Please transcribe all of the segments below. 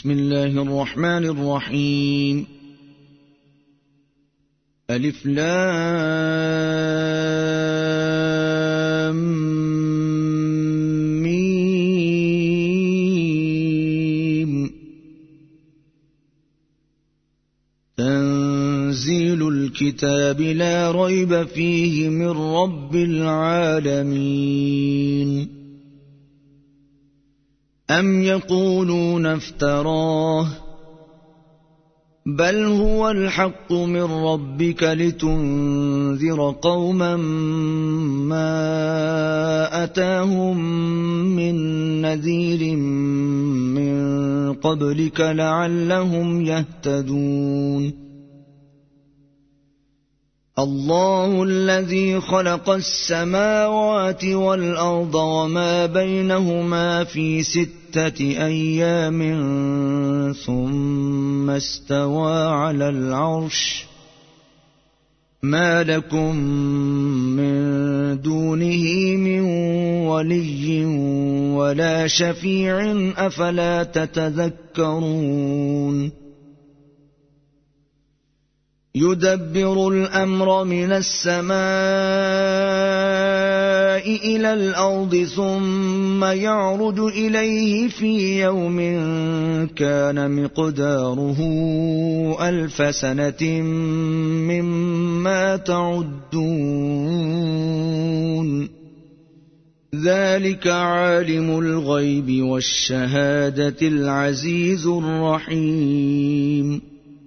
بسم الله الرحمن الرحيم. ألف لام ميم. تنزيل الكتاب لا ريب فيه من رب العالمين. أم يقولون افتراه بل هو الحق من ربك لتنذر قوما ما أتاهم من نذير من قبلك لعلهم يهتدون. الله الذي خلق السماوات والأرض وما بينهما في 6 أيام ثم استوى على العرش. ما لكم من دونه من ولي ولا شفيع أفلا تتذكرون. يدبر الأمر من السماء إلى الأرض ثم يعرج إليه في يوم كان مقداره 1000 سنة مما تعدون. ذلك عالم الغيب والشهادة العزيز الرحيم.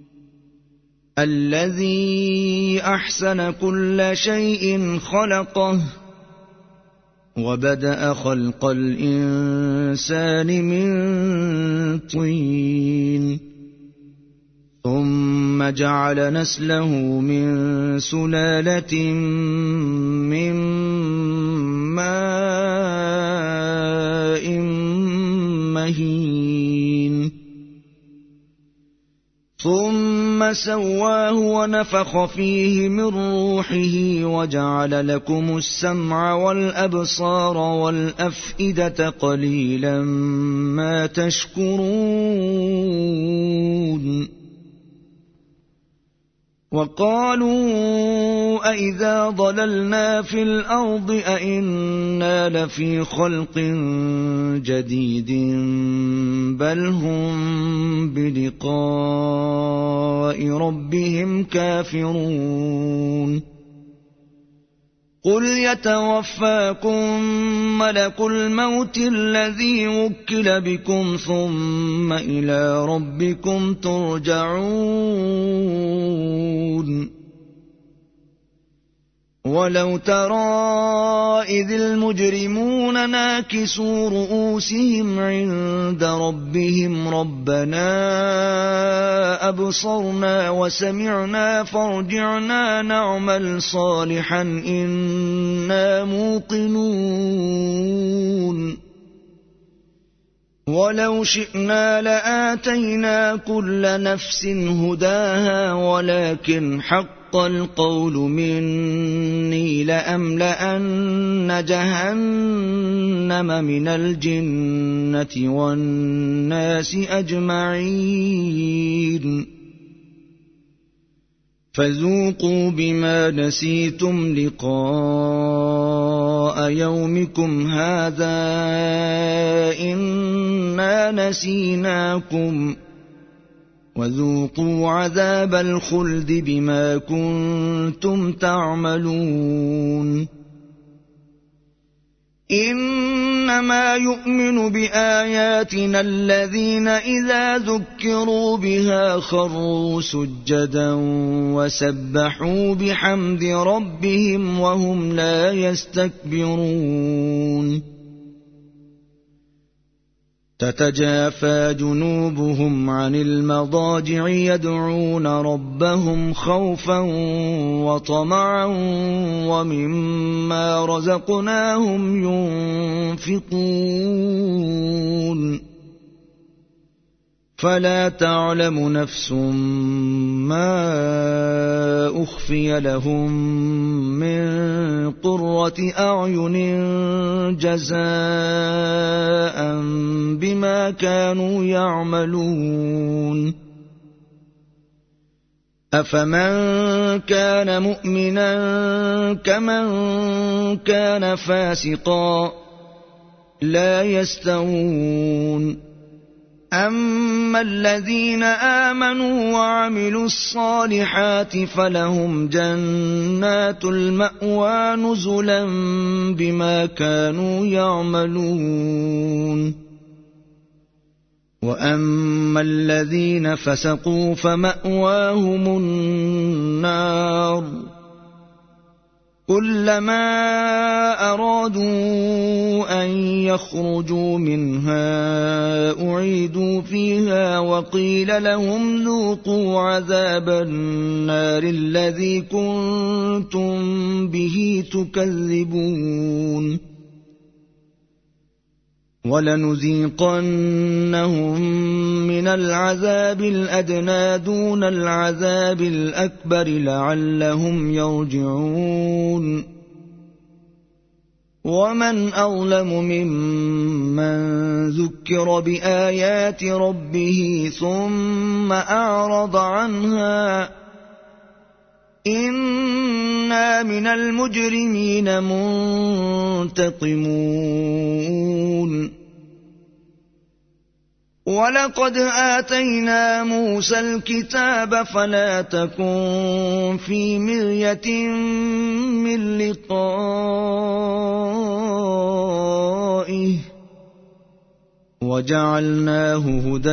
الذي أحسن كل شيء خلقه وبدأ خلق الإنسان من طين ثم جعل نسله من سلالة من ماء مهين ثم سواه ونفخ فيه من روحه وجعل لكم السمع والأبصار والأفئدة قليلا ما تشكرون. وقالوا أإذا ضللنا في الأرض أإنا لفي خلق جديد بل هم بلقاء ربهم كافرون. قل يتوفاكم ملك الموت الذي وكل بكم ثم إلى ربكم ترجعون. ولو ترى إذ المجرمون ناكسوا رؤوسهم عند ربهم ربنا أبصرنا وسمعنا فارجعنا نعمل صالحا إنا موقنون. ولو شئنا لآتينا كل نفس هداها ولكن حق القول مني لأملأن جهنم من الجنة والناس أجمعين. فذوقوا بما نسيتم لقاء يومكم هذا إنا نسيناكم وذوقوا عذاب الخلد بما كنتم تعملون. إنما يؤمن بآياتنا الذين إذا ذكروا بها خروا سجدا وسبحوا بحمد ربهم وهم لا يستكبرون. تتجافى جنوبهم عن المضاجع يدعون ربهم خوفا وطمعا ومما رزقناهم ينفقون. فلا تعلم نفس ما أخفي لهم من قرة أعين جزاء بما كانوا يعملون أفمن كان مؤمنا كمن كان فاسقا لا يستوون أما الذين آمنوا وعملوا الصالحات فلهم جنات المأوى نزلا بما كانوا يعملون وأما الذين فسقوا فمأواهم النار كلما أرادوا أن يخرجوا منها أعيدوا فيها وقيل لهم ذوقوا عذاب النار الذي كنتم به تكذبون ولنذيقنهم من العذاب الأدنى دون العذاب الأكبر لعلهم يرجعون ومن أظلم ممن ذكر بآيات ربه ثم أعرض عنها إنا من المجرمين منتقمون ولقد آتينا موسى الكتاب فلا تكن في مرية من لقائه وجعلناه هدى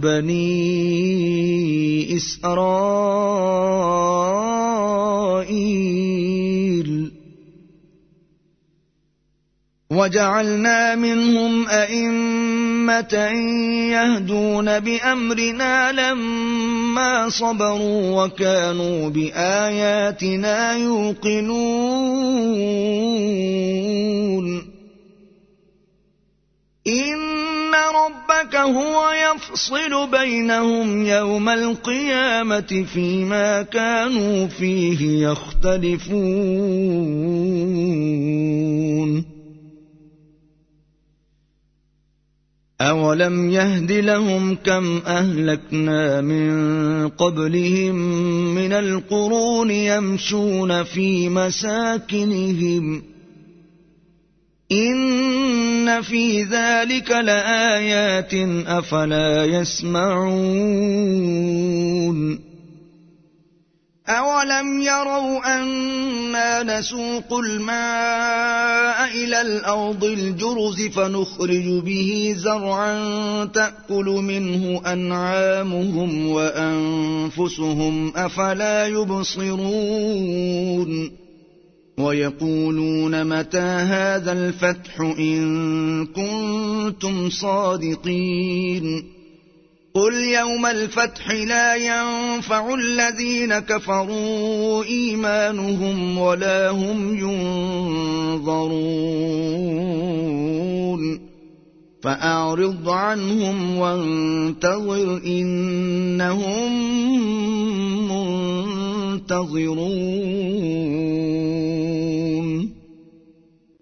لبني إسرائيل وجعلنا منهم أئمة يهدون بأمرنا لما صبروا وكانوا بآياتنا يوقنون إن ربك هو يفصل بينهم يوم القيامة فيما كانوا فيه يختلفون أولم يهد لهم كم أهلكنا من قبلهم من القرون يمشون في مساكنهم إن في ذلك لآيات أفلا يسمعون أولم يروا أنا نسوق الماء إلى الأرض الجرز فنخرج به زرعا تأكل منه أنعامهم وأنفسهم أفلا يبصرون ويقولون متى هذا الفتح إن كنتم صادقين قل يوم الفتح لا ينفع الذين كفروا إيمانهم ولا هم ينظرون فأعرض عنهم وانتظر إنهم منتظرون